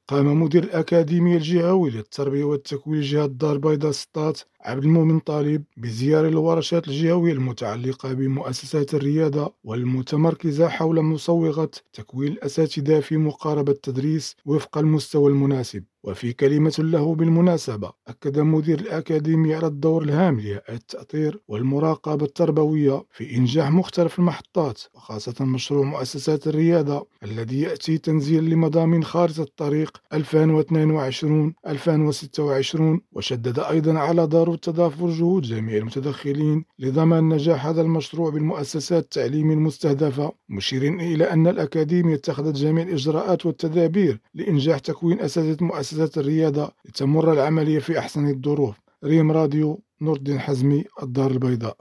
قام مدير الأكاديمية الجهوية للتربية والتكوين جهة الدار البيضاء سطات عبد المؤمن طالب بزيارة الورشات الجهوية المتعلقة بمؤسسات الريادة والمتمركزة حول مصوغة تكوين الأساتذة في مقاربة التدريس وفق المستوى المناسب. وفي كلمة له بالمناسبة أكد مدير الأكاديمية على الدور الهام لهيئة التأطير والمراقبة التربوية في إنجاح مختلف المحطات، وخاصة مشروع مؤسسات الريادة الذي يأتي تنزيلا لمضامين خارطة الطريق 2022-2026. وشدد أيضا على ضرورة تضافر جهود جميع المتدخلين لضمان نجاح هذا المشروع بالمؤسسات التعليمية المستهدفة، مشيرين إلى أن الأكاديمية اتخذت جميع الإجراءات والتدابير لإنجاح تكوين أساتذة مؤسسات الريادة لتمر العملية في أحسن الظروف. ريم راديو، نور الدين حزمي، الدار البيضاء.